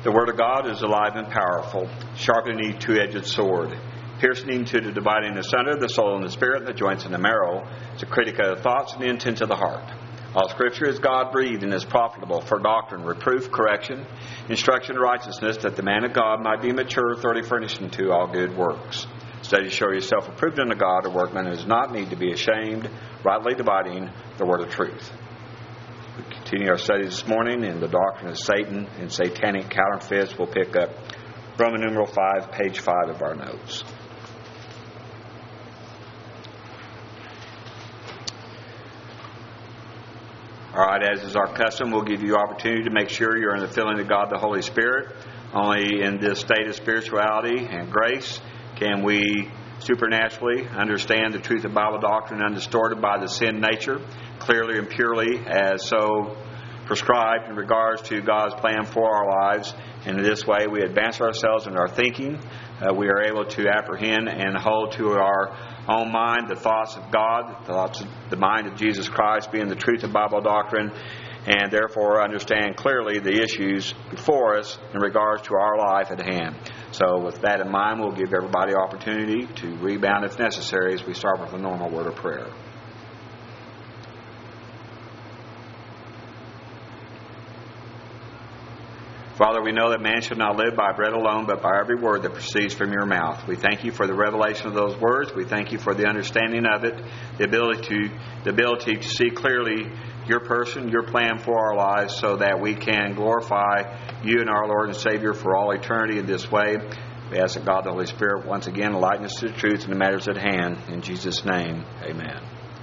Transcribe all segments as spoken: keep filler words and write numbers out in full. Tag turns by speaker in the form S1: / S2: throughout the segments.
S1: The Word of God is alive and powerful, sharper than any two-edged sword, piercing to the dividing asunder the soul and the spirit, and the joints and the marrow. It's a critic of the thoughts and the intents of the heart. All Scripture is God-breathed and is profitable for doctrine, reproof, correction, instruction, and righteousness, that the man of God might be mature, thoroughly furnished unto all good works. Study to show yourself approved unto God, a workman who does not need to be ashamed, rightly dividing the word of truth. We continue our study this morning in the doctrine of Satan and satanic counterfeits. We'll pick up Roman numeral five, page five of our notes. All right, as is our custom, we'll give you opportunity to make sure you're in the filling of God the Holy Spirit. Only in this state of spirituality and grace can we supernaturally understand the truth of Bible doctrine undistorted by the sin nature, clearly and purely as so prescribed in regards to God's plan for our lives. And in this way we advance ourselves in our thinking. Uh, we are able to apprehend and hold to our own mind the thoughts of God, the thoughts of the mind of Jesus Christ being the truth of Bible doctrine, and therefore understand clearly the issues before us in regards to our life at hand. So with that in mind, we'll give everybody opportunity to rebound if necessary as we start with a normal word of prayer. Father, we know that man should not live by bread alone, but by every word that proceeds from your mouth. We thank you for the revelation of those words. We thank you for the understanding of it, the ability to, the ability to see clearly your person, your plan for our lives, so that we can glorify you and our Lord and Savior for all eternity in this way. We ask that God the Holy Spirit once again enlighten us to the truth and the matters at hand. In Jesus' name, amen.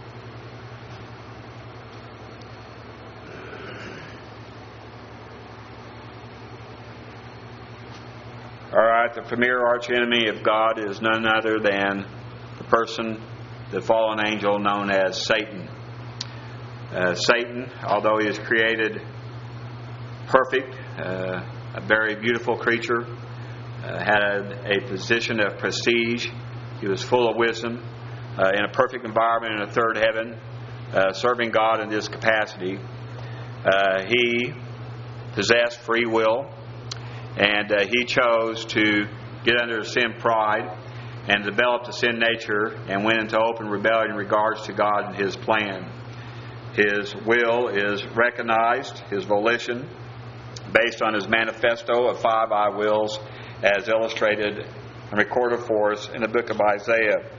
S1: All right, the premier archenemy of God is none other than the person, the fallen angel known as Satan. Uh, Satan, although he is created perfect, uh, a very beautiful creature, uh, had a position of prestige. He was full of wisdom, uh, in a perfect environment in a third heaven, uh, serving God in this capacity. Uh, he possessed free will. And uh, he chose to get under sin pride and developed a sin nature and went into open rebellion in regards to God and His plan. His will is recognized, his volition, based on his manifesto of five I wills as illustrated and recorded for us in the book of Isaiah.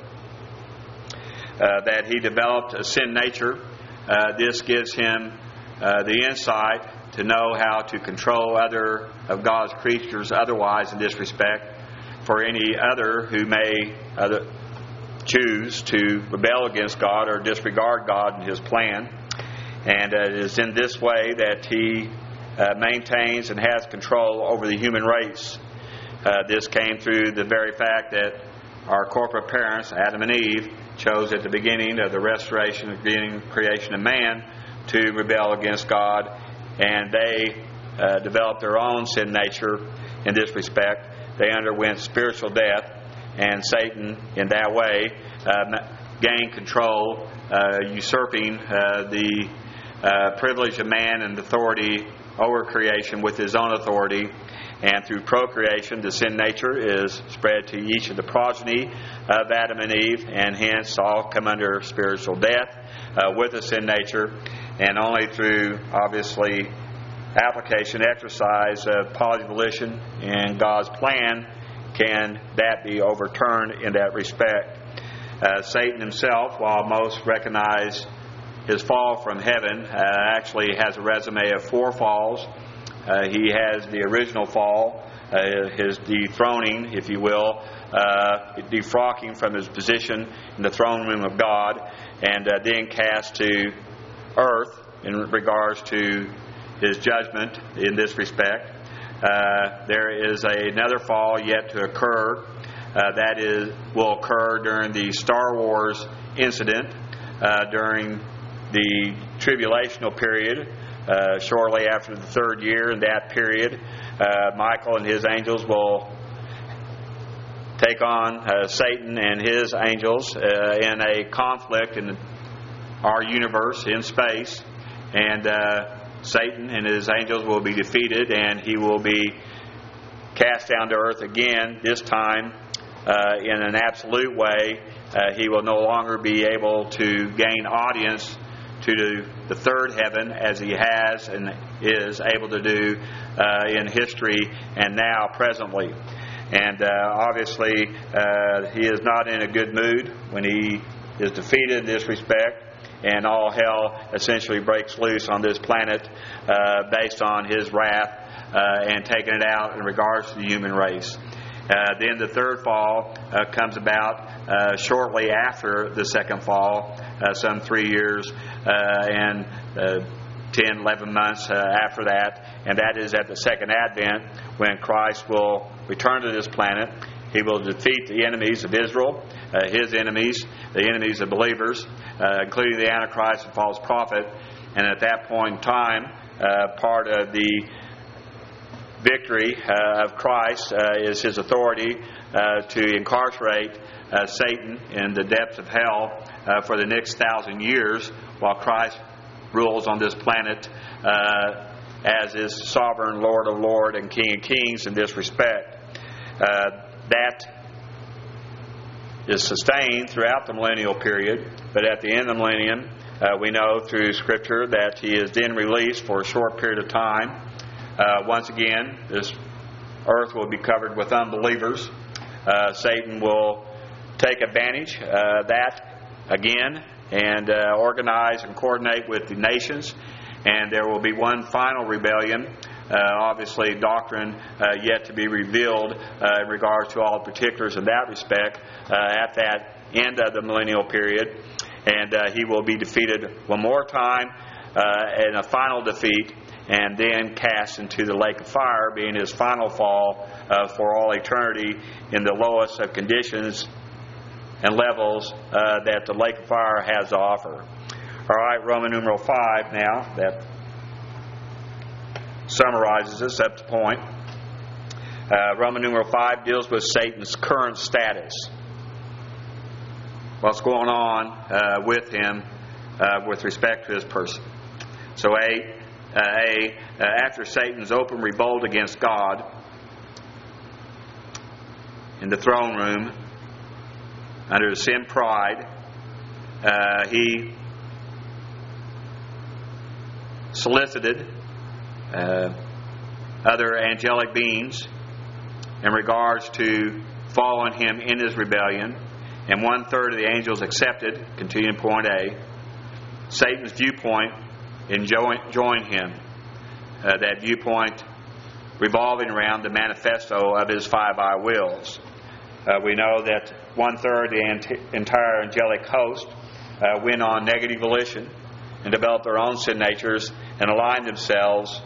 S1: Uh, that he developed a sin nature. Uh, this gives him uh, the insight to know how to control other of God's creatures otherwise in this respect, for any other who may other, choose to rebel against God or disregard God and His plan. And uh, it is in this way that He uh, maintains and has control over the human race. Uh, this came through the very fact that our corporate parents, Adam and Eve, chose at the beginning of the restoration, the beginning creation of man, to rebel against God. And they uh, developed their own sin nature in this respect. They underwent spiritual death, and Satan, in that way, uh, gained control, uh, usurping uh, the uh, privilege of man and authority over creation with his own authority. And through procreation, the sin nature is spread to each of the progeny of Adam and Eve, and hence all come under spiritual death uh, with the sin nature. And only through, obviously, application, exercise of positive volition in God's plan can that be overturned in that respect. Uh, Satan himself, while most recognize his fall from heaven, uh, actually has a resume of four falls. Uh, he has the original fall, uh, his dethroning, if you will, uh, defrocking from his position in the throne room of God, and uh, then cast to earth in regards to his judgment in this respect. Uh, there is a, another fall yet to occur. Uh, that is will occur during the Star Wars incident, uh, during the tribulational period, uh, shortly after the third year. In that period, uh, Michael and his angels will take on uh, Satan and his angels uh, in a conflict in our universe, in space, and uh, Satan and his angels will be defeated, and he will be cast down to earth again, this time uh, in an absolute way. Uh, he will no longer be able to gain audience to the, the third heaven as he has and is able to do uh, in history and now presently. And uh, obviously uh, he is not in a good mood when he is defeated in this respect, and all hell essentially breaks loose on this planet uh, based on his wrath uh, and taking it out in regards to the human race. Uh, then the third fall uh, comes about uh, shortly after the second fall, uh, some three years uh, and uh, ten, eleven months uh, after that, and that is at the second advent, when Christ will return to this planet. He will defeat the enemies of Israel, uh, his enemies, the enemies of believers, uh, including the Antichrist and false prophet. And at that point in time, uh, part of the victory uh, of Christ uh, is his authority uh, to incarcerate uh, Satan in the depths of hell uh, for the next thousand years, while Christ rules on this planet uh, as his sovereign Lord of Lords and King of Kings in this respect. Uh, that is sustained throughout the millennial period, but at the end of the millennium, uh, we know through Scripture that he is then released for a short period of time. Uh, once again, this earth will be covered with unbelievers. Uh, Satan will take advantage of uh, that again and uh, organize and coordinate with the nations, and there will be one final rebellion. Uh, obviously, doctrine uh, yet to be revealed uh, in regards to all particulars in that respect uh, at that end of the millennial period. And uh, he will be defeated one more time uh, in a final defeat, and then cast into the lake of fire, being his final fall uh, for all eternity in the lowest of conditions and levels uh, that the lake of fire has to offer. All right, Roman numeral five now, that summarizes this up to point. Uh, Roman numeral five deals with Satan's current status. What's going on uh, with him uh, with respect to his person. So A, uh, A uh, after Satan's open revolt against God in the throne room under the sin pride, uh, he solicited uh, other angelic beings in regards to following him in his rebellion, and one third of the angels accepted, continuing point A, Satan's viewpoint and join, join him. Uh, that viewpoint revolving around the manifesto of his five I wills. Uh, we know that one third of the ant- entire angelic host uh, went on negative volition and developed their own sin natures and aligned themselves,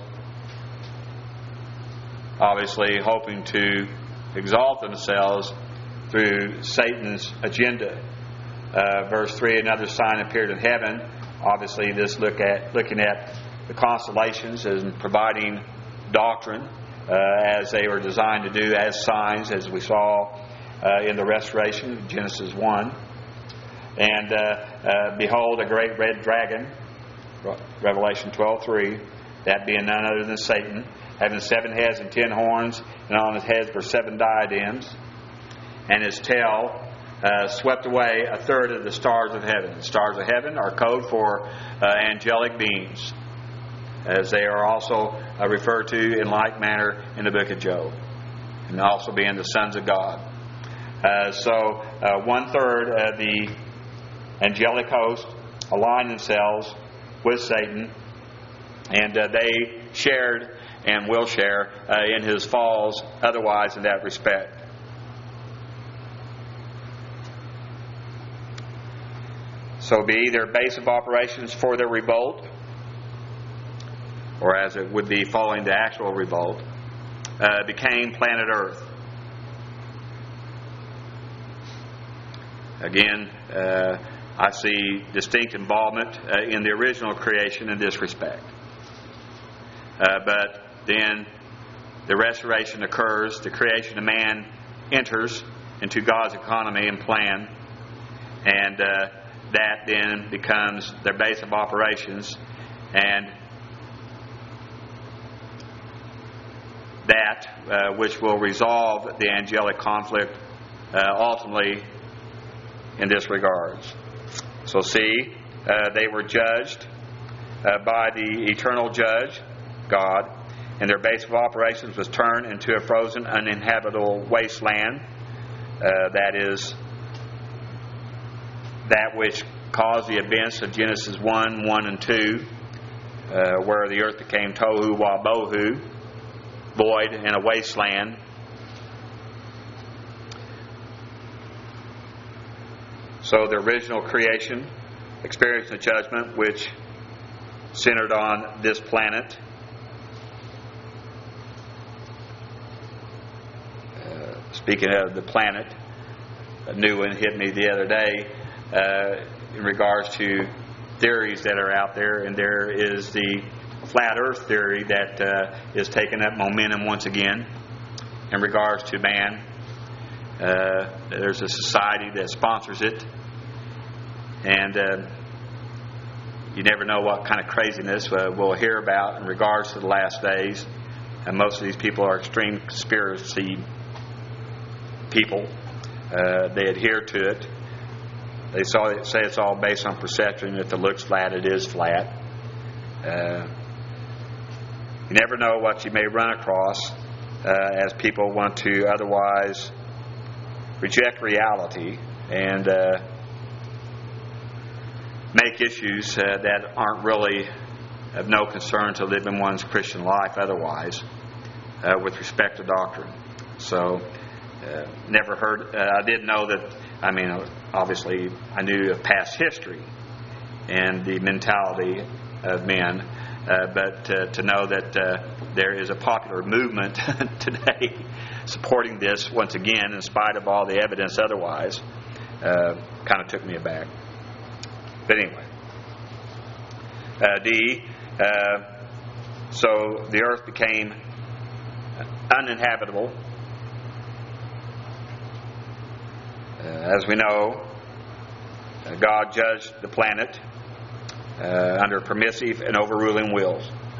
S1: obviously hoping to exalt themselves through Satan's agenda. Uh, verse three, another sign appeared in heaven. Obviously, this look at looking at the constellations and providing doctrine uh, as they were designed to do as signs, as we saw uh, in the restoration of Genesis one. And uh, uh, behold, a great red dragon, Revelation twelve three, that being none other than Satan, having seven heads and ten horns, and on his heads were seven diadems, and his tail uh, swept away a third of the stars of heaven. The stars of heaven are code for uh, angelic beings, as they are also uh, referred to in like manner in the book of Job, and also being the sons of God. Uh, so uh, one third of the angelic host aligned themselves with Satan, and uh, they shared and will share uh, in his falls otherwise in that respect. So be their base of operations for their revolt, or as it would be following the actual revolt, uh, became planet Earth. Again, uh, I see distinct involvement uh, in the original creation in this respect. Uh, but then the restoration occurs, the creation of man enters into God's economy and plan, and uh, that then becomes their base of operations. And that uh, which will resolve the angelic conflict uh, ultimately in this regards. So see, uh, they were judged uh, by the eternal judge, God, and their base of operations was turned into a frozen, uninhabitable wasteland. Uh, that is that which caused the events of Genesis one, one and two, uh, where the earth became tohu wabohu, void and a wasteland. So the original creation experienced a judgment which centered on this planet. Uh, speaking of the planet, a new one hit me the other day uh, in regards to theories that are out there, and there is the flat earth theory that uh, is taking up momentum once again in regards to man. Uh, there's a society that sponsors it, and uh, you never know what kind of craziness uh, we'll hear about in regards to the last days. And most of these people are extreme conspiracy people. Uh, they adhere to it. They say it's all based on perception. If it looks flat, it is flat. Uh, you never know what you may run across uh, as people want to otherwise reject reality and uh, make issues uh, that aren't really of no concern to living one's Christian life otherwise uh, with respect to doctrine. So, uh, never heard, uh, I did know that, I mean, obviously I knew of past history and the mentality of men, uh, but uh, to know that uh, there is a popular movement today supporting this once again in spite of all the evidence otherwise uh, kind of took me aback. But anyway, uh, D, uh, so the earth became uninhabitable. Uh, as we know, uh, God judged the planet uh, under permissive and overruling wills.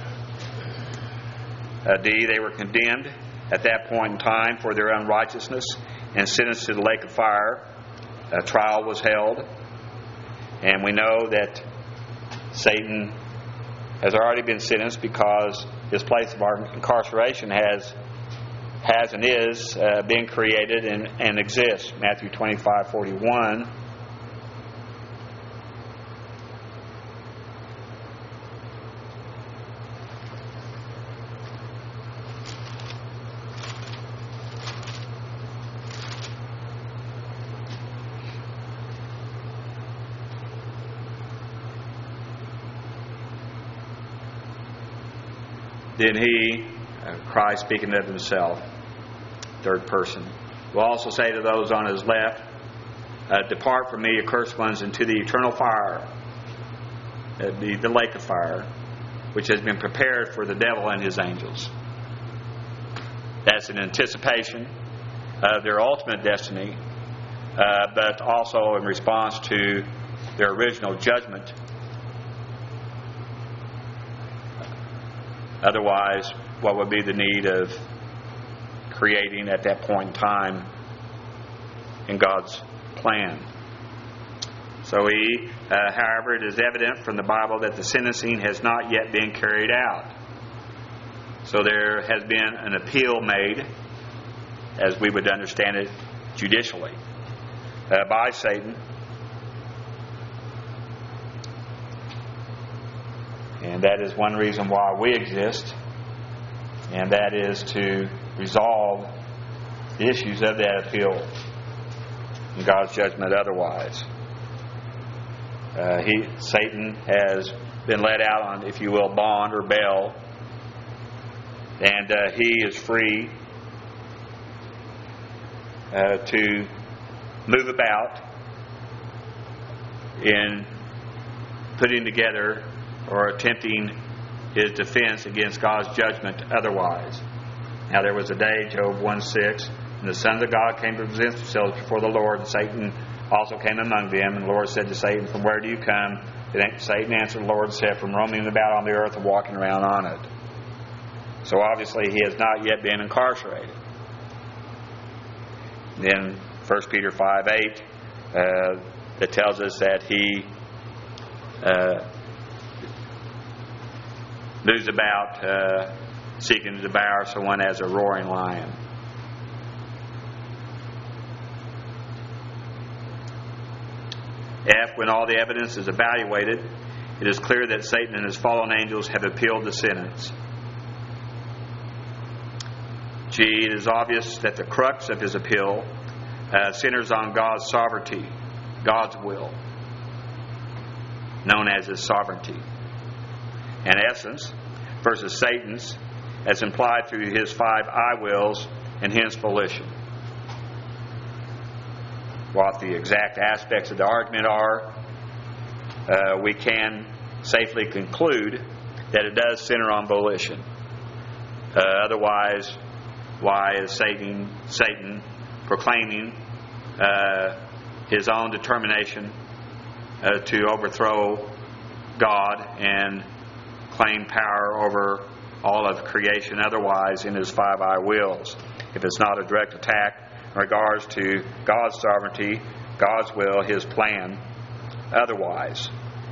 S1: Uh, D, they were condemned at that point in time for their unrighteousness and sentenced to the lake of fire. A trial was held, and we know that Satan has already been sentenced because his place of incarceration has has and is uh, being created and, and exists. Matthew twenty-five forty-one. Then he, uh, Christ speaking of himself, third person, will also say to those on his left, uh, depart from me, accursed ones, into the eternal fire, uh, the, the lake of fire, which has been prepared for the devil and his angels. That's an anticipation of their ultimate destiny, uh, but also in response to their original judgment. Otherwise, what would be the need of creating at that point in time in God's plan? So he, uh, however, it is evident from the Bible that the sentencing has not yet been carried out. So there has been an appeal made, as we would understand it, judicially, uh, by Satan. And that is one reason why we exist, and that is to resolve the issues of that appeal in God's judgment otherwise. Uh, he, Satan has been let out on, if you will, bond or bail, and uh, he is free uh, to move about in putting together or attempting his defense against God's judgment otherwise. Now there was a day, Job one six, and the sons of God came to present themselves before the Lord, and Satan also came among them. And the Lord said to Satan, from where do you come? And Satan answered the Lord and said, from roaming about on the earth and walking around on it. So obviously he has not yet been incarcerated. Then First Peter five eight uh, that tells us that he uh, moves about uh, seeking to devour someone as a roaring lion. F, when all the evidence is evaluated, it is clear that Satan and his fallen angels have appealed the sentence. G, it is obvious that the crux of his appeal uh, centers on God's sovereignty, God's will, known as his sovereignty. And essence versus Satan's, as implied through his five I wills and hence volition. What the exact aspects of the argument are, uh, we can safely conclude that it does center on volition. Uh, otherwise, why is Satan, Satan proclaiming uh, his own determination uh, to overthrow God and claim power over all of creation otherwise in his five I wills? If it's not a direct attack in regards to God's sovereignty, God's will, his plan, otherwise.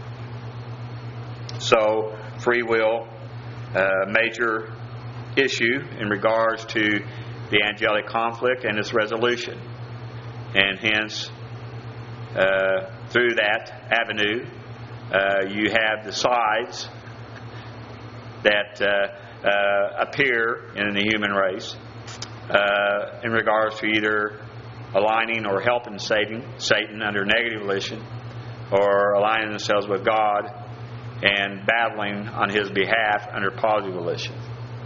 S1: So, free will, a major issue in regards to the angelic conflict and its resolution. And hence, uh, through that avenue, uh, you have the sides that uh, uh, appear in the human race uh, in regards to either aligning or helping Satan, Satan under negative volition, or aligning themselves with God and battling on his behalf under positive volition.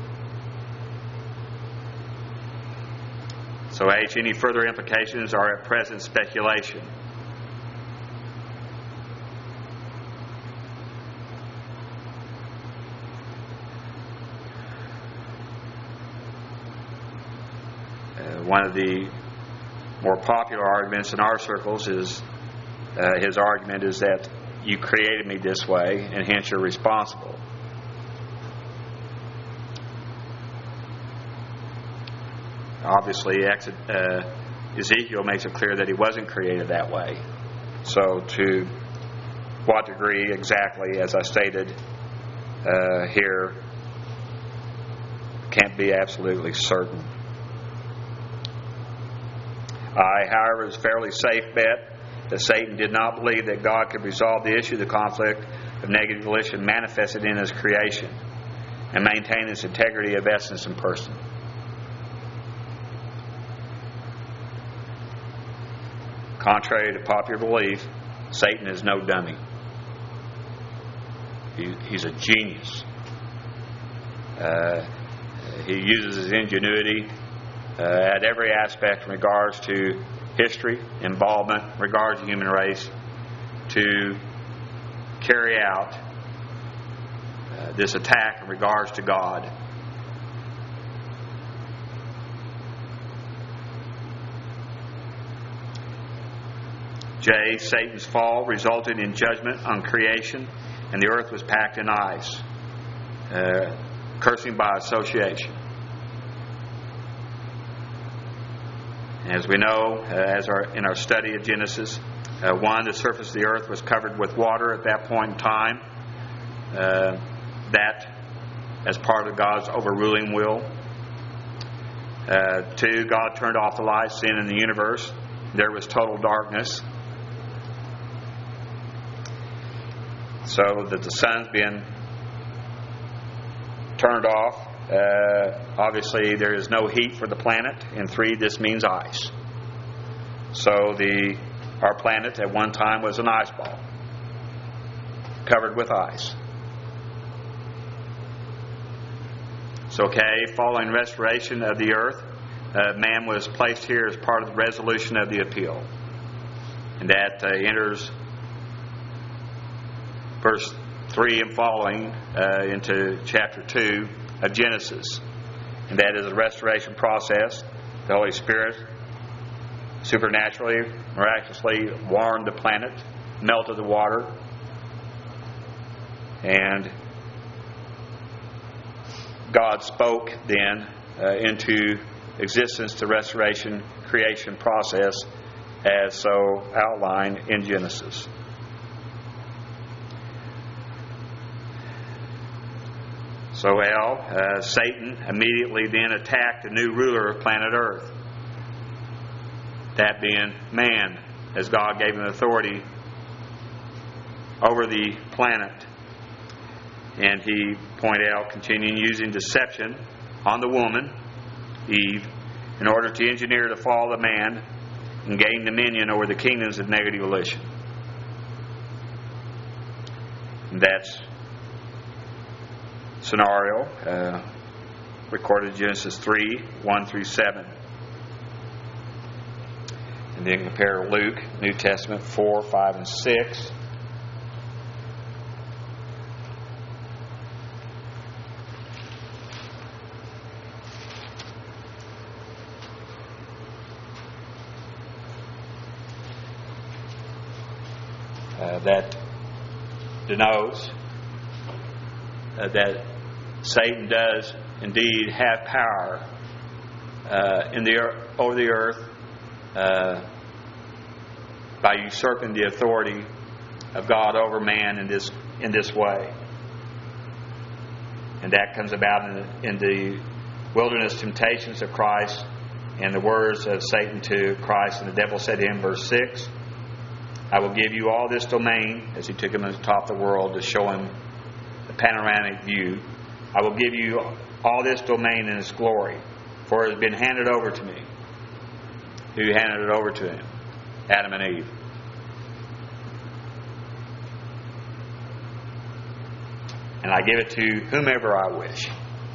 S1: So H, any further implications are at present speculation. Uh, one of the more popular arguments in our circles is uh, his argument is that you created me this way and hence you're responsible. Obviously, uh, Ezekiel makes it clear that he wasn't created that way. So to what degree exactly, as I stated uh, here, can't be absolutely certain. I, however, is a fairly safe bet that Satan did not believe that God could resolve the issue of the conflict of negative volition manifested in his creation and maintain its integrity of essence and person. Contrary to popular belief, Satan is no dummy. He, he's a genius. Uh, he uses his ingenuity uh, at every aspect in regards to history, involvement, in regards to the human race, to carry out uh, this attack in regards to God. J, Satan's fall resulted in judgment on creation, and the earth was packed in ice, uh, cursing by association. As we know, uh, as our in our study of Genesis, uh, one, the surface of the earth was covered with water at that point in time. Uh, that as part of God's overruling will. Uh, two, God turned off the lights in in the universe. There was total darkness. So that the sun's being turned off. Uh, obviously, there is no heat for the planet. And three, this means ice. So the our planet at one time was an ice ball, covered with ice. So, okay, following restoration of the earth, uh, man was placed here as part of the resolution of the appeal. And that uh, enters verse three and following uh, into chapter two of Genesis. And that is a restoration process. The Holy Spirit supernaturally, miraculously warmed the planet, melted the water, and God spoke then uh, into existence the restoration creation process as so outlined in Genesis. So well, uh, Satan immediately then attacked the new ruler of planet Earth, that being man, as God gave him authority over the planet. And he pointed out, continuing using deception on the woman, Eve, in order to engineer the fall of man and gain dominion over the kingdoms of negative volition. And that's scenario uh, recorded in Genesis three, one through seven. And then compare Luke, New Testament four, five, and six. Uh, that denotes uh, that Satan does indeed have power uh, in the earth, over the earth uh, by usurping the authority of God over man in this in this way, and that comes about in the, in the wilderness temptations of Christ and the words of Satan to Christ. And the devil said to him, verse six, I will give you all this domain, as he took him to the top of the world to show him the panoramic view. I will give you all this domain in its glory, for it has been handed over to me. Who handed it over to him? Adam and Eve. And I give it to whomever I wish.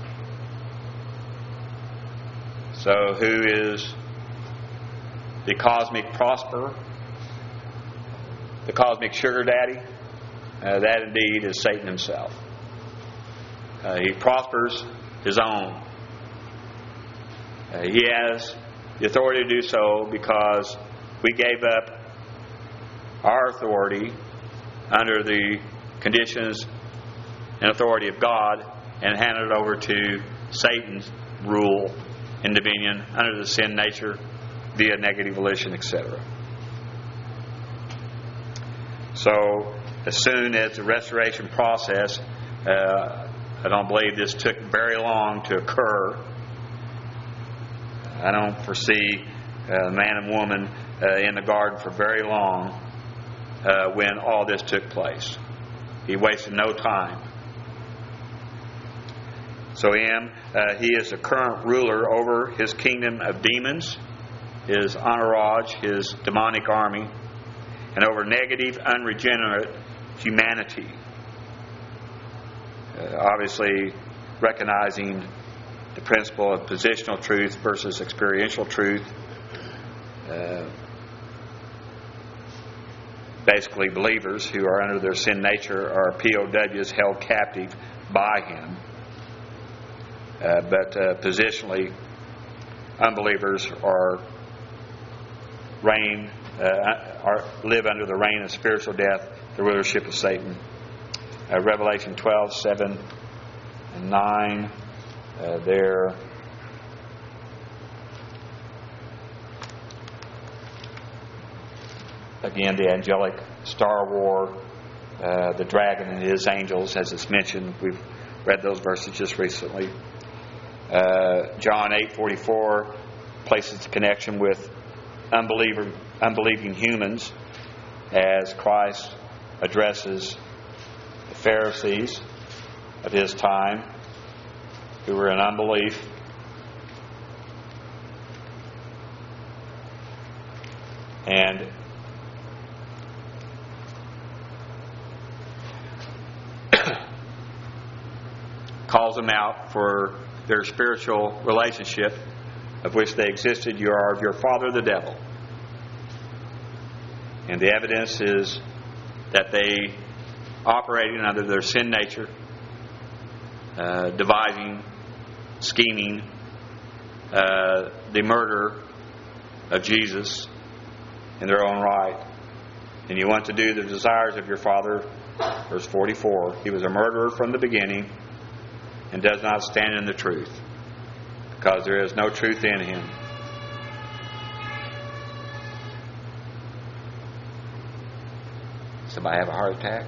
S1: So who is the cosmic prosperer? The cosmic sugar daddy? Uh, that indeed is Satan himself. Uh, he prospers his own. Uh, he has the authority to do so because we gave up our authority under the conditions and authority of God and handed it over to Satan's rule and dominion under the sin nature via negative volition, et cetera. So, as soon as the restoration process, uh, I don't believe this took very long to occur. I don't foresee uh, man and woman uh, in the garden for very long uh, when all this took place. He wasted no time. So him, uh, he is the current ruler over his kingdom of demons, his entourage, his demonic army, and over negative, unregenerate humanity. Uh, obviously, recognizing the principle of positional truth versus experiential truth. Uh, basically, believers who are under their sin nature are P O Ws held captive by him. Uh, but uh, positionally, unbelievers are reign, uh, are live under the reign of spiritual death, the rulership of Satan. Uh, Revelation twelve, seven and nine. Uh, there. Again, the angelic star war, uh, the dragon and his angels, as it's mentioned. We've read those verses just recently. Uh, John eight forty-four places the connection with unbeliever, unbelieving humans as Christ addresses the Pharisees of his time who were in unbelief. And calls them out for their spiritual relationship of which they existed. You are of your father the devil. And the evidence is that they operating under their sin nature, uh, devising, scheming uh, the murder of Jesus in their own right. And you want to do the desires of your father, verse forty-four. He was a murderer from the beginning and does not stand in the truth, because there is no truth in him. Somebody have a heart attack?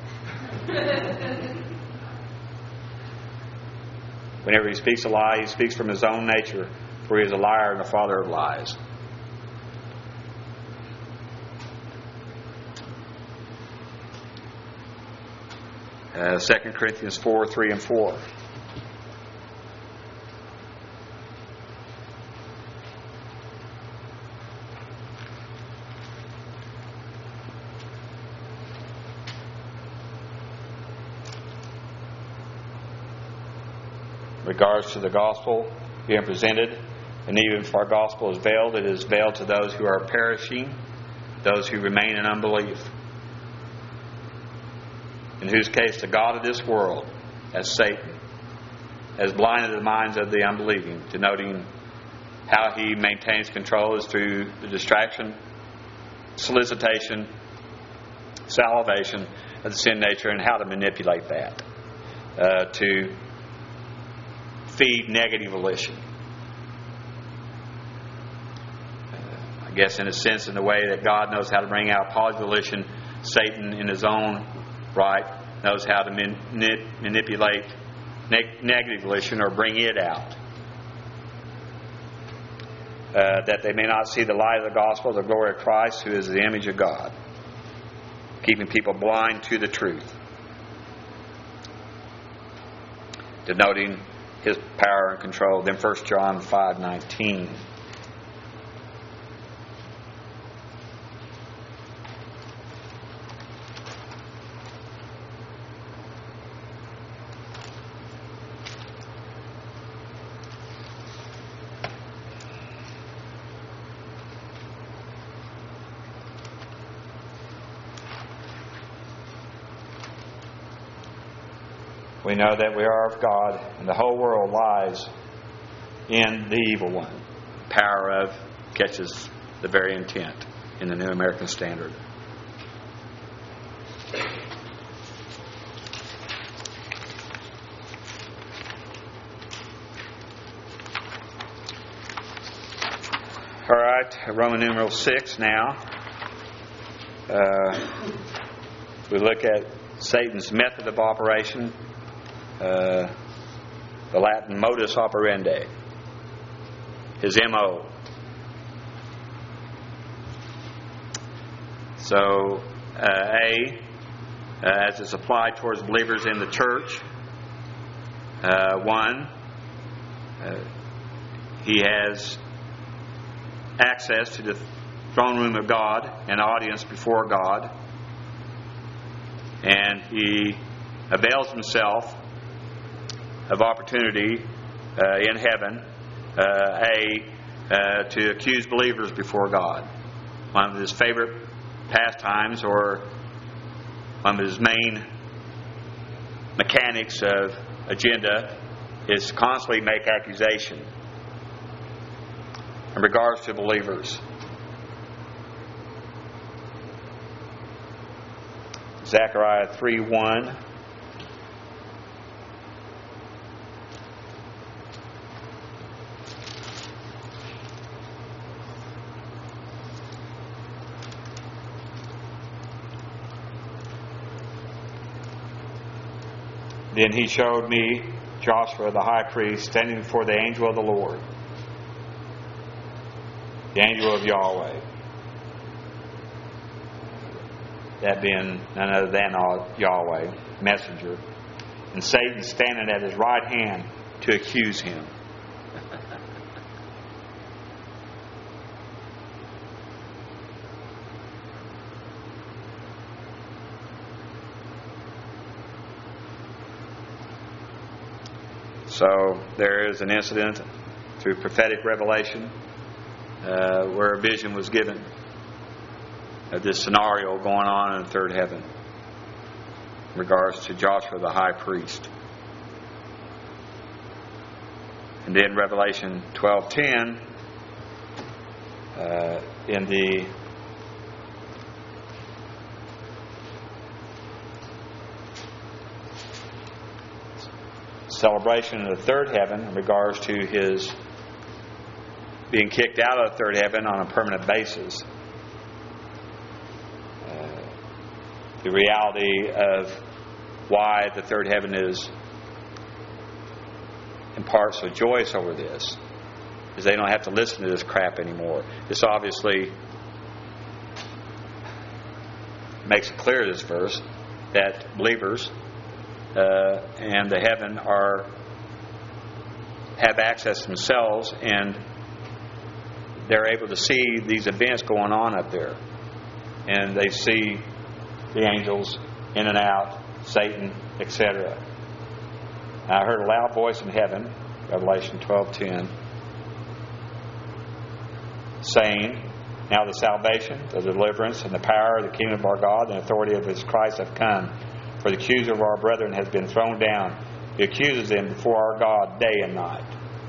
S1: Whenever he speaks a lie, he speaks from his own nature, for he is a liar and the father of lies. Uh, Second Corinthians four, three and four. In regards to the gospel being presented, and even if our gospel is veiled, it is veiled to those who are perishing, those who remain in unbelief. In whose case the God of this world, as Satan, has blinded the minds of the unbelieving, denoting how he maintains control is through the distraction, solicitation, salivation of the sin nature, and how to manipulate that uh, to feed negative volition. Uh, I guess in a sense, in the way that God knows how to bring out positive volition, Satan in his own right knows how to man- manipulate neg- negative volition or bring it out. Uh, that they may not see the light of the gospel, the glory of Christ, who is the image of God, keeping people blind to the truth, denoting his power and control. Then First John five nineteen. We know that we are of God, and the whole world lies in the evil one. The power of catches the very intent in the New American Standard. All right, Roman numeral six now. Uh, we look at Satan's method of operation. Uh, the Latin modus operandi, his M O. So, uh, A, uh, as it's applied towards believers in the church, uh, one, uh, he has access to the throne room of God, an audience before God, and he avails himself of opportunity uh, in heaven, uh, a uh, to accuse believers before God. One of his favorite pastimes, or one of his main mechanics of agenda, is to constantly make accusation in regards to believers. Zechariah three one. Then he showed me Joshua the high priest standing before the angel of the Lord, the angel of Yahweh, that being none other than Yahweh, messenger, and Satan standing at his right hand to accuse him. So there is an incident through prophetic revelation uh, where a vision was given of this scenario going on in the third heaven in regards to Joshua the high priest. And then Revelation twelve ten, uh, in the celebration in the third heaven in regards to his being kicked out of the third heaven on a permanent basis. Uh, the reality of why the third heaven is in part so joyous over this is they don't have to listen to this crap anymore. This obviously makes it clear, this verse, that believers uh, and the heaven are have access themselves, and they're able to see these events going on up there, and they see the angels in and out, Satan, et cetera. I heard a loud voice in heaven, Revelation twelve ten, saying, "Now the salvation, the deliverance, and the power of the kingdom of our God and authority of his Christ have come. For the accuser of our brethren has been thrown down. He accuses them before our God day and night."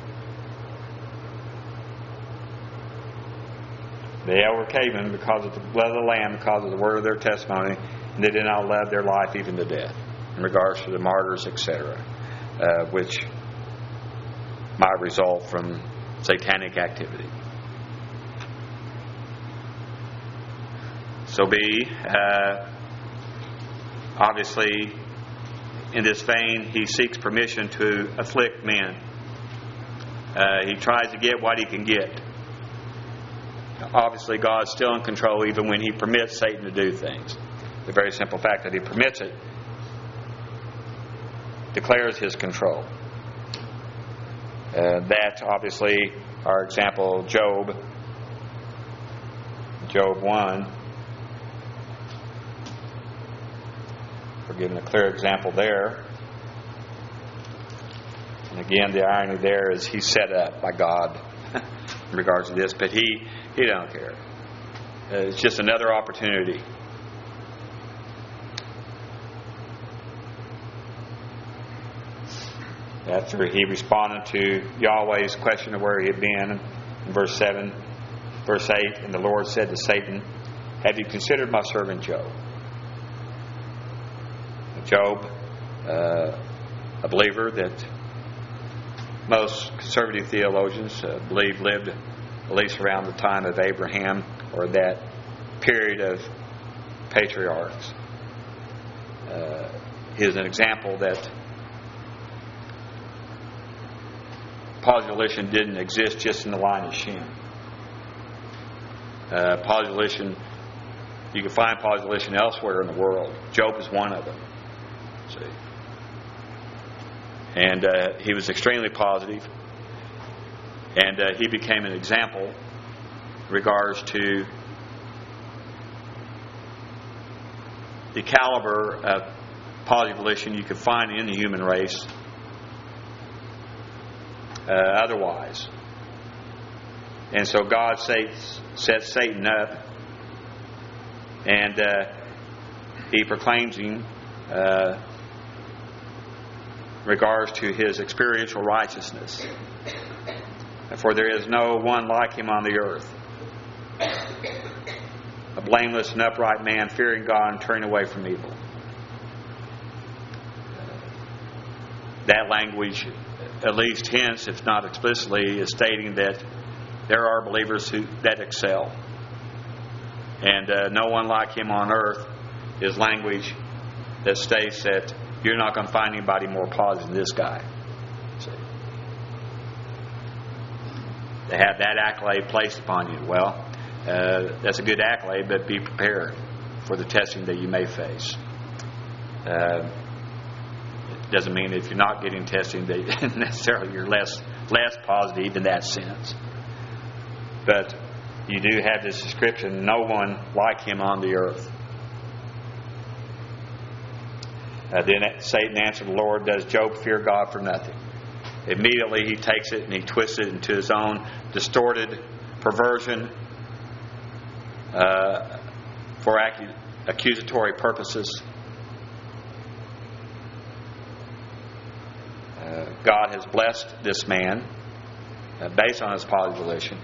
S1: They overcame him because of the blood of the Lamb, because of the word of their testimony, and they did not love their life even to death, in regards to the martyrs, et cetera, uh, which might result from satanic activity. So be, uh, obviously, in this vein, he seeks permission to afflict men. Uh, he tries to get what he can get. Obviously, God's still in control even when he permits Satan to do things. The very simple fact that he permits it declares his control. Uh, that, obviously, our example, Job, Job one, we're given a clear example there. And again, the irony there is he's set up by God in regards to this, but he he don't care. Uh, it's just another opportunity. After he responded to Yahweh's question of where he had been, in verse seven, verse eight, and the Lord said to Satan, "Have you considered my servant Job?" Job, uh, a believer that most conservative theologians uh, believe lived at least around the time of Abraham, or that period of patriarchs. Uh, he is an example that postulation didn't exist just in the line of Shem. Uh, postulation, you can find postulation elsewhere in the world. Job is one of them. See? And uh, he was extremely positive, and uh, he became an example in regards to the caliber of postulation you could find in the human race uh, otherwise. And so God sets, sets Satan up, and uh, he proclaims him uh, in regards to his experiential righteousness. For there is no one like him on the earth, a blameless and upright man, fearing God and turning away from evil. That language, at least hints, if not explicitly, is stating that there are believers who that excel. And uh, no one like him on earth is language that states that you're not going to find anybody more positive than this guy. See? They have that accolade placed upon you. Well, uh, that's a good accolade, but be prepared for the testing that you may face. Uh, it doesn't mean if you're not getting testing that necessarily you're less less positive in that sense. But you do have this description, no one like him on the earth. Uh, then Satan answered the Lord, "Does Job fear God for nothing?" Immediately he takes it and he twists it into his own distorted perversion uh, for acu- accusatory purposes. Uh, God has blessed this man uh, based on his postulation.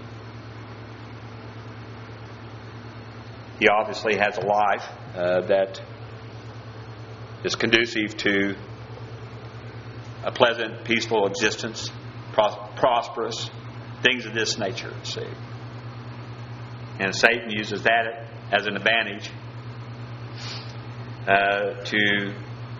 S1: He obviously has a life uh, that is conducive to a pleasant, peaceful existence, pros- prosperous, things of this nature, see. And Satan uses that as an advantage uh, to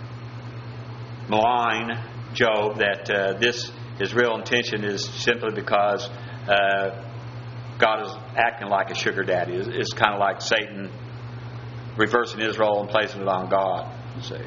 S1: malign Job, that uh, this, his real intention is simply because uh, God is acting like a sugar daddy. It's, it's kind of like Satan reversing his role and placing it on God, you see.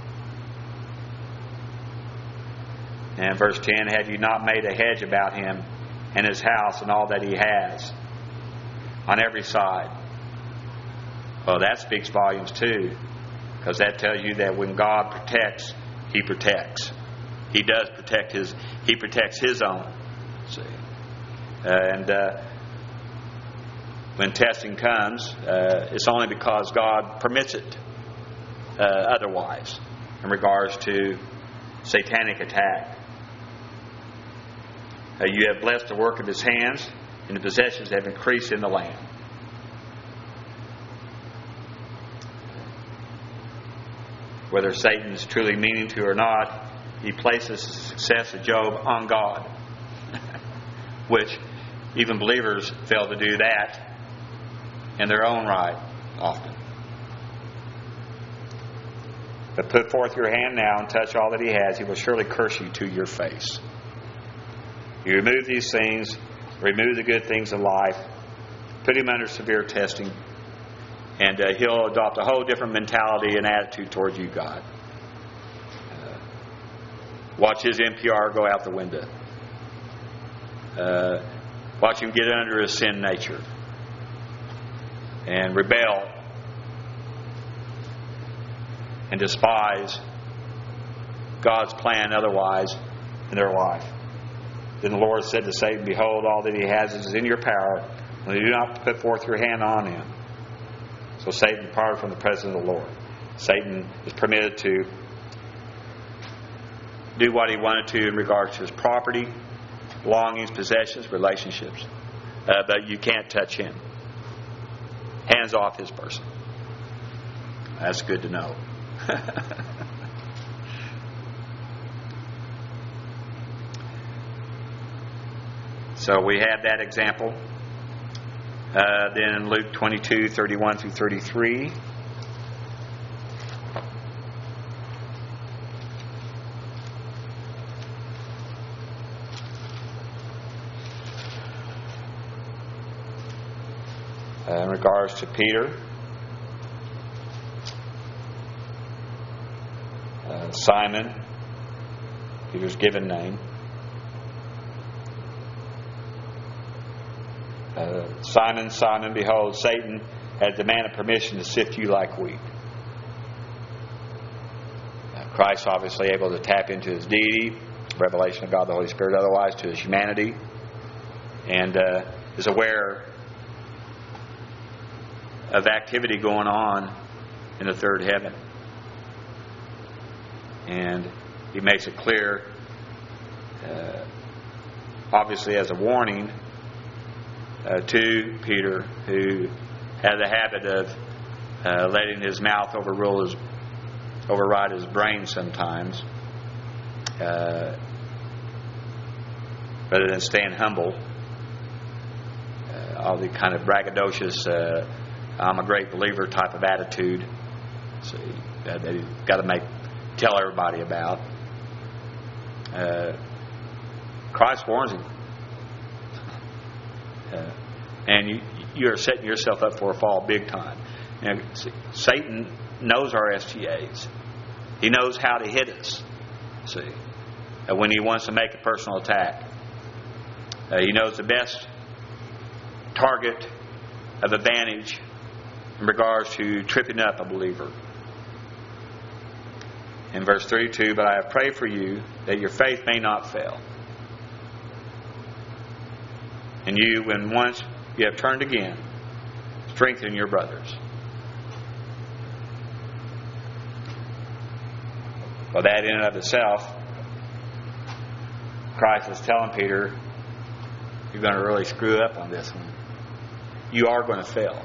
S1: And verse ten, had you not made a hedge about him and his house and all that he has on every side? Well, that speaks volumes too, because that tells you that when God protects, He protects. He does protect His. He protects His own. See, uh, and uh, when testing comes, uh, it's only because God permits it. Uh, otherwise, in regards to satanic attack. Uh, you have blessed the work of his hands, and the possessions have increased in the land. Whether Satan is truly meaning to or not, he places the success of Job on God. Which even believers fail to do that in their own right often. But put forth your hand now and touch all that he has. He will surely curse you to your face. You remove these things, remove the good things of life, put him under severe testing, and uh, he'll adopt a whole different mentality and attitude towards you, God. Uh, watch his N P R go out the window. Uh, watch him get under his sin nature and rebel and despise God's plan otherwise in their life. Then the Lord said to Satan, behold, all that he has is in your power, and do not put forth your hand on him. So Satan departed from the presence of the Lord. Satan is permitted to do what he wanted to in regards to his property, belongings, possessions, relationships. Uh, but you can't touch him. Hands off his person. That's good to know. So we have that example. Uh, then in Luke twenty-two, thirty-one through thirty-three. Uh, in regards to Peter, uh, Simon, Peter's given name. Uh, Simon, Simon, behold, Satan has demanded permission to sift you like wheat. Uh, Christ obviously able to tap into his deity, revelation of God the Holy Spirit, otherwise to his humanity, and uh, is aware of activity going on in the third heaven. And he makes it clear, uh, obviously as a warning, Uh, to Peter, who had the habit of uh, letting his mouth overrule his, override his brain sometimes, uh, rather than staying humble. Uh, all the kind of braggadocious, uh, I'm a great believer type of attitude, so that, that he's got to make tell everybody about. Uh, Christ warns him. Uh, and you, you are setting yourself up for a fall big time. You know, see, Satan knows our S T As. He knows how to hit us. See, uh, when he wants to make a personal attack, uh, he knows the best target of advantage in regards to tripping up a believer. In verse thirty-two, but I have prayed for you that your faith may not fail. And you, when once you have turned again, strengthen your brothers. Well, that in and of itself, Christ is telling Peter, you're going to really screw up on this one. You are going to fail.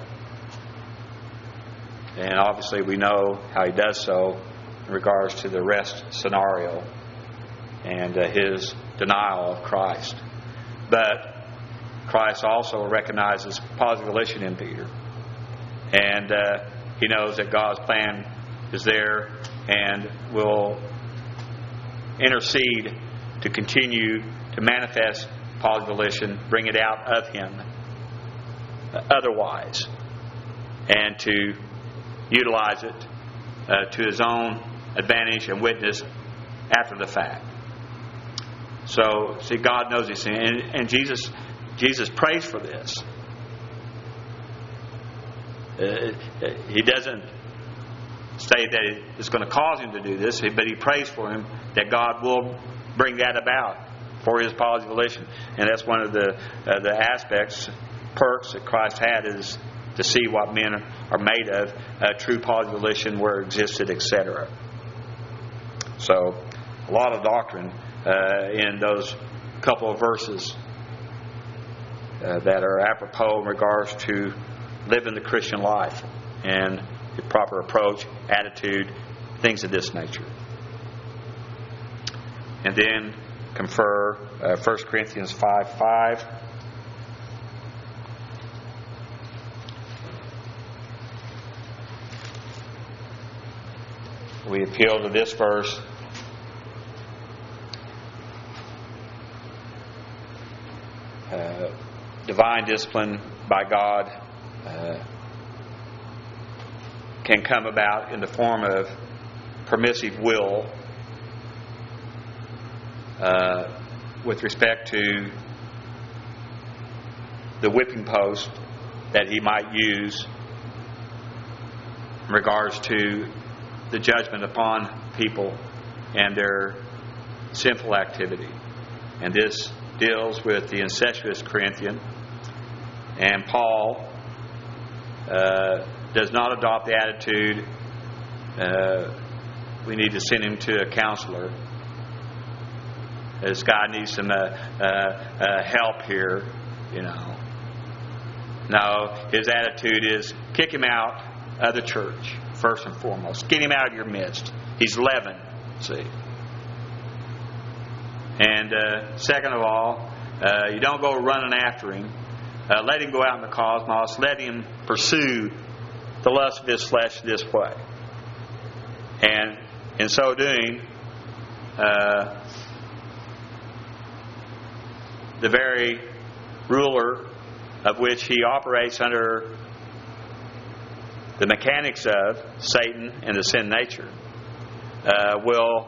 S1: And obviously we know how he does so in regards to the rest scenario. and uh, his denial of Christ. But Christ also recognizes positive volition in Peter. And uh, he knows that God's plan is there and will intercede to continue to manifest positive volition, bring it out of him otherwise, and to utilize it uh, to his own advantage and witness after the fact. So, see, God knows these things, and, and Jesus, Jesus prays for this. Uh, he doesn't say that it's going to cause him to do this, but he prays for him that God will bring that about for his positive volition. And that's one of the uh, the aspects, perks that Christ had, is to see what men are made of, uh, true positive volition, where it existed, et cetera. So, a lot of doctrine uh, in those couple of verses uh, that are apropos in regards to living the Christian life and the proper approach, attitude, things of this nature. And then confer uh, First Corinthians five five. We appeal to this verse. Uh, divine discipline by God uh, can come about in the form of permissive will uh, with respect to the whipping post that he might use in regards to the judgment upon people and their sinful activity. And this deals with the incestuous Corinthian. And Paul uh, does not adopt the attitude uh, we need to send him to a counselor. This guy needs some uh, uh, uh, help here, you know. No, his attitude is kick him out of the church, first and foremost. Get him out of your midst. He's leaven, see. And uh, second of all, uh, you don't go running after him. Uh, let him go out in the cosmos. Let him pursue the lust of his flesh this way. And in so doing, uh, the very ruler of which he operates under the mechanics of Satan and the sin nature uh, will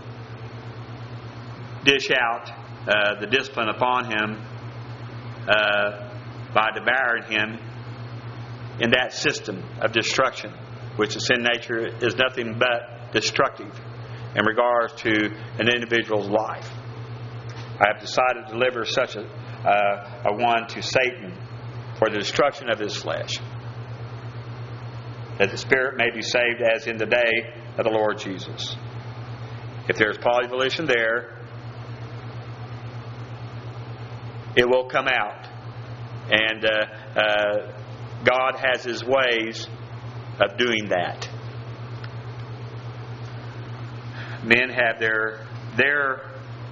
S1: dish out uh, the discipline upon him uh, by devouring him in that system of destruction, which the sin nature is nothing but destructive in regards to an individual's life. I have decided to deliver such a, uh, a one to Satan for the destruction of his flesh, that the spirit may be saved as in the day of the Lord Jesus. If there's positive volition there, it will come out. And uh, uh, God has His ways of doing that. Men have their their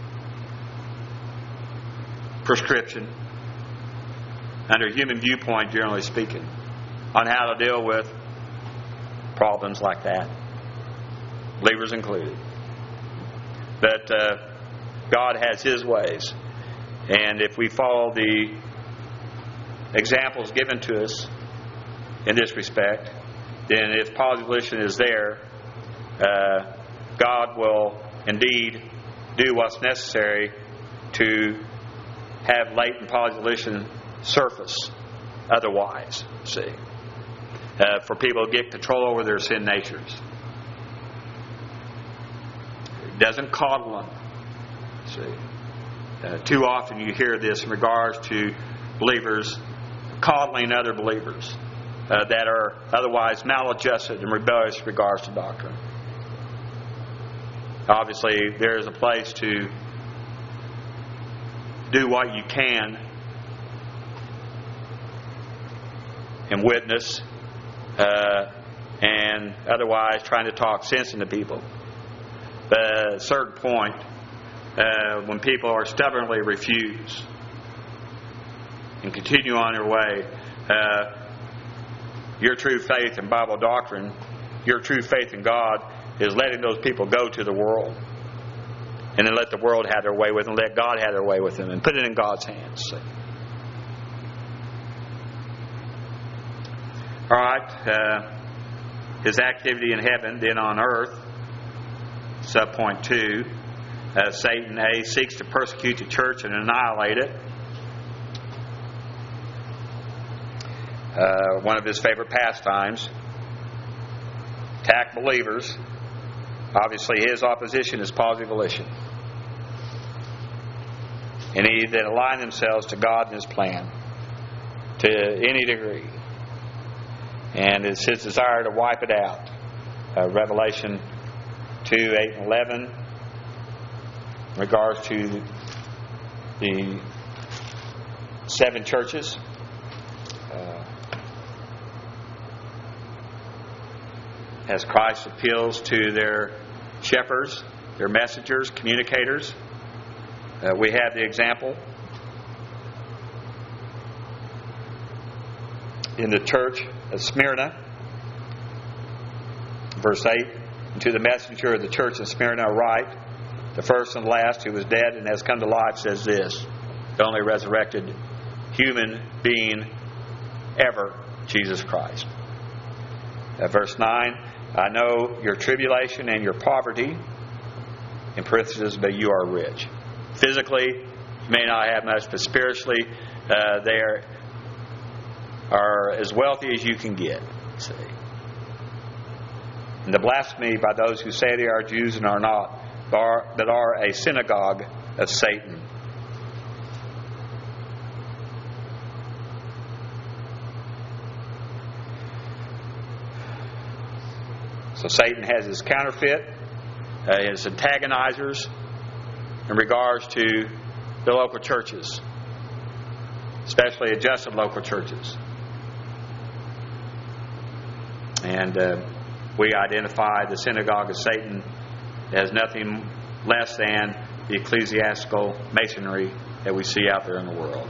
S1: prescription, under human viewpoint, generally speaking, on how to deal with problems like that, believers included. But uh, God has His ways. And if we follow the examples given to us in this respect, then if positive volition is there, uh, God will indeed do what's necessary to have latent positive volition surface otherwise, see, uh, for people to get control over their sin natures. It doesn't coddle them, see. Uh, too often you hear this in regards to believers coddling other believers uh, that are otherwise maladjusted and rebellious in regards to doctrine. Obviously, there is a place to do what you can and witness uh, and otherwise trying to talk sense into people. But at a certain point, uh, when people are stubbornly refuse and continue on their way. Uh, your true faith in Bible doctrine, your true faith in God, is letting those people go to the world. And then let the world have their way with them, let God have their way with them, and put it in God's hands. See? All right. Uh, his activity in heaven, then on earth. Subpoint two. Uh, Satan, A, seeks to persecute the church and annihilate it. Uh, one of his favorite pastimes. Attack believers. Obviously, his opposition is positive volition. Any that align themselves to God and His plan to any degree. And it's his desire to wipe it out. Uh, Revelation two, eight, and eleven, in regards to the seven churches. Uh, as Christ appeals to their shepherds, their messengers, communicators. Uh, we have the example in the church of Smyrna. Verse eight, and to the messenger of the church of Smyrna write, the first and last who was dead and has come to life says this, the only resurrected human being ever, Jesus Christ. Uh, verse nine, I know your tribulation and your poverty, in parentheses, but you are rich. Physically, you may not have much, but spiritually, uh, they are, are as wealthy as you can get. See? And the blasphemy by those who say they are Jews and are not, but are, but are a synagogue of Satan. So Satan has his counterfeit, uh, his antagonizers in regards to the local churches, especially adjusted local churches. And uh, we identify the synagogue of Satan as nothing less than the ecclesiastical masonry that we see out there in the world.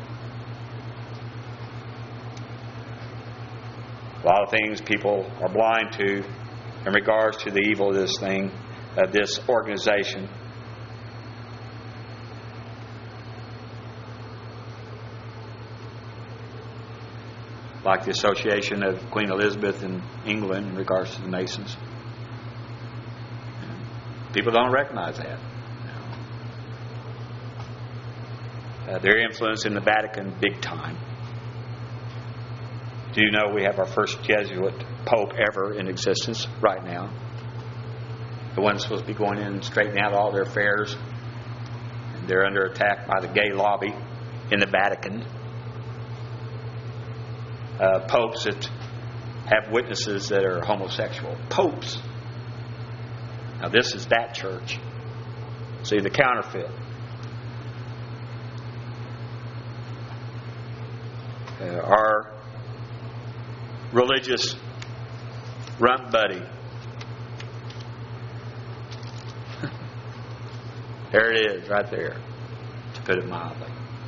S1: A lot of things people are blind to in regards to the evil of this thing, of this organization. Like the association of Queen Elizabeth in England in regards to the Masons. People don't recognize that. Uh, their influence in the Vatican, big time. Do you know we have our first Jesuit Pope ever in existence right now? The one supposed to be going in and straightening out all their affairs. And they're under attack by the gay lobby in the Vatican. Uh, popes that have witnesses that are homosexual. Popes. Now this is that church. See, the counterfeit. Uh, our religious rump buddy. There it is, right there, to put it mildly.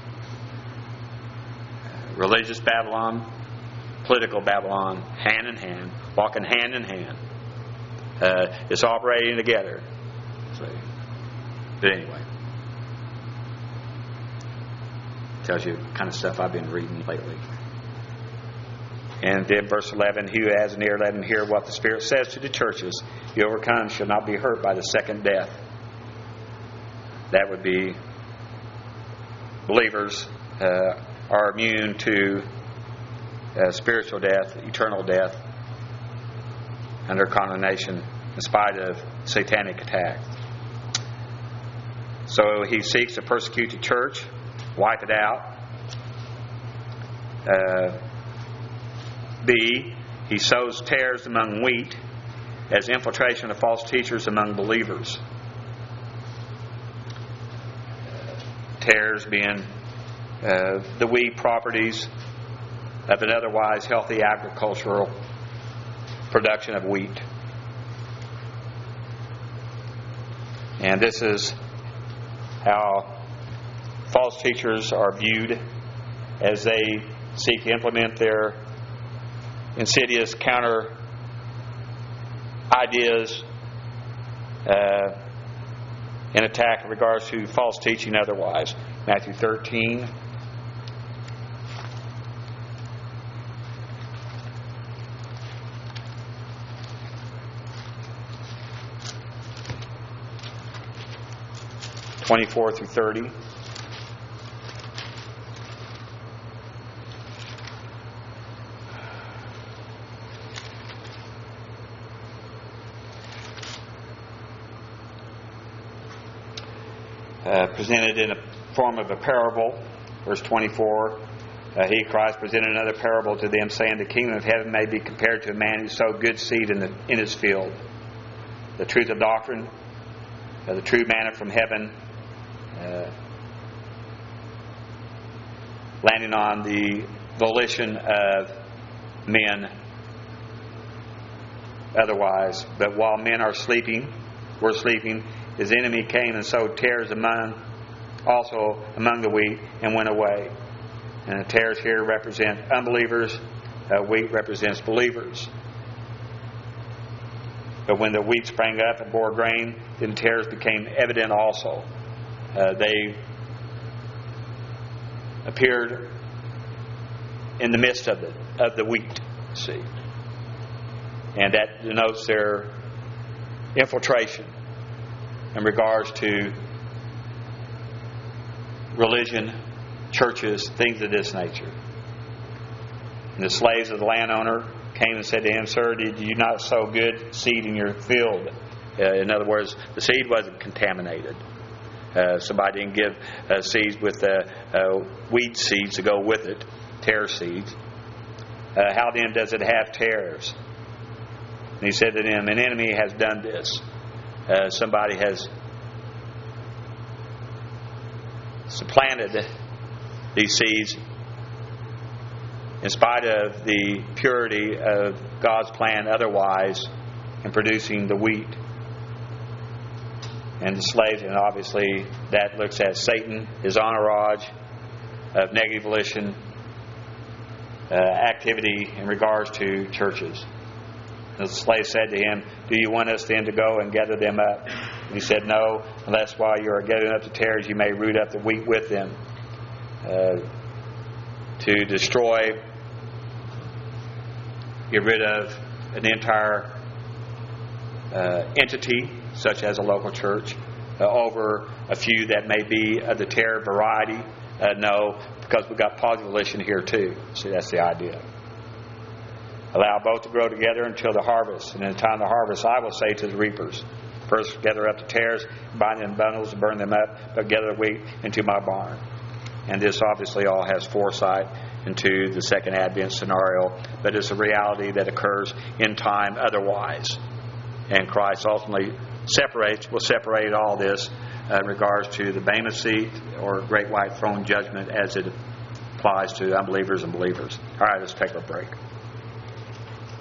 S1: Uh, religious Babylon, political Babylon, hand in hand, walking hand in hand. Uh, it's operating together. So, but anyway, tells you the kind of stuff I've been reading lately. And then verse eleven, he who has an ear, let him hear what the Spirit says to the churches. He overcomes shall not be hurt by the second death. That would be believers uh, are immune to uh, spiritual death, eternal death, under condemnation in spite of satanic attack. So he seeks to persecute the church, wipe it out. Uh, B, he sows tares among wheat as infiltration of false teachers among believers. Tares being uh, the wheat properties of an otherwise healthy agricultural production of wheat. And this is how false teachers are viewed as they seek to implement their insidious counter ideas uh, in attack in regards to false teaching otherwise. Matthew thirteen. twenty-four through thirty. Uh, presented in a form of a parable. Verse twenty-four, uh, he, Christ, presented another parable to them, saying, the kingdom of heaven may be compared to a man who sowed good seed in, the, in his field. The truth of doctrine, uh, the true manna from heaven, uh, landing on the volition of men otherwise. But while men are sleeping, we're sleeping, his enemy came and sowed tares among, also among the wheat, and went away. And the tares here represent unbelievers. Uh, wheat represents believers. But when the wheat sprang up and bore grain, then the tares became evident also. Uh, they appeared in the midst of the of the wheat. See, and that denotes their infiltration in regards to religion, churches, things of this nature. And the slaves of the landowner came and said to him, Sir, did you not sow good seed in your field? Uh, in other words, the seed wasn't contaminated. Uh, somebody didn't give uh, seeds with uh, uh, weed seeds to go with it, tare seeds. Uh, how then does it have tares? And he said to them, an enemy has done this. Uh, somebody has supplanted these seeds in spite of the purity of God's plan otherwise in producing the wheat. And the slaves, and obviously that looks at Satan, his entourage of negative volition, uh, activity in regards to churches. The slave said to him, do you want us then to go and gather them up? And he said, no, unless while you are gathering up the tares, you may root up the wheat with them. Uh, to destroy, get rid of an entire uh, entity, such as a local church, uh, over a few that may be of the tare variety. Uh, no, because we've got positive volition here too. See, that's the idea. Allow both to grow together until the harvest. And in the time of the harvest, I will say to the reapers, first gather up the tares, bind them in bundles, and burn them up, but gather the wheat into my barn. And this obviously all has foresight into the second advent scenario, but it's a reality that occurs in time otherwise. And Christ ultimately separates, will separate all this uh, in regards to the Bema seat or great white throne judgment as it applies to unbelievers and believers. All right, let's take a break.